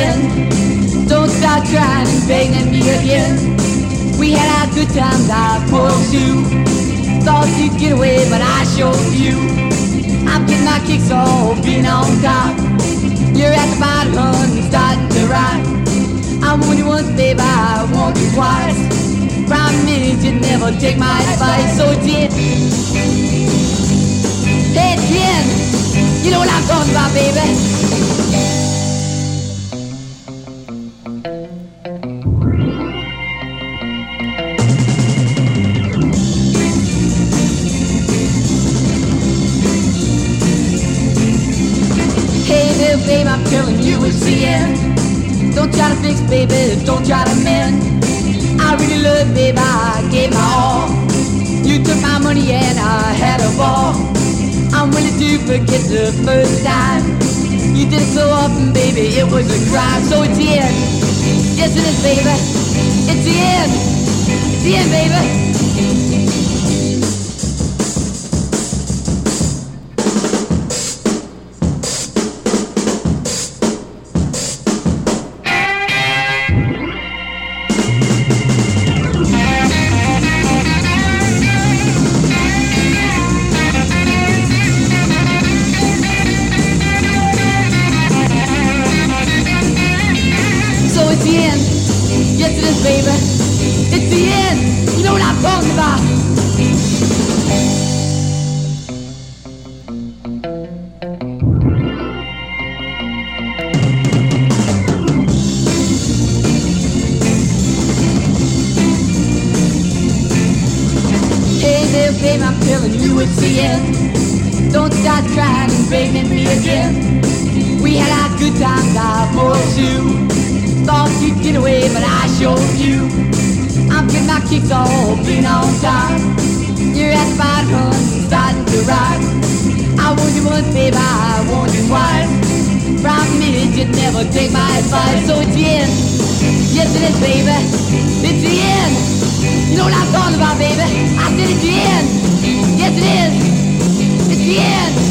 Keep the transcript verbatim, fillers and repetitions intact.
end. Don't start trying and begging me again. We had our good times, I pursue. Thought you'd get away, but I showed you. I'm getting my kicks off being on top. You're at the bottom, hun, starting to ride. I warned you once, babe, I warned you twice. Promise you'd never take my advice, so did. Hey, Jen, you know what I'm talking about, baby. Babe, I'm telling you it's the end. Don't try to fix, baby, don't try to mend. I really love you, babe, I gave my all. You took my money and I had a ball. I'm willing to forget the first time. You did it so often, baby, it was a crime. So it's the end, yes it is, baby. It's the end, it's the end, baby. It's the end, yes it is, baby. It's the end, you know what I'm talking about. Hey there, babe, I'm telling you it's the end. Don't start trying and begging me again. We had our good times, I pursue. Thought you'd get away, but I showed you. I'm getting my kicks off being on top. You're at the bottom, hun, starting to ride. I warned you once, babe, I warned you twice. Promise you'd never take my advice. So it's the end, yes it is, baby. It's the end, you know what I'm talking about, baby. I said it's the end, yes it is. It's the end.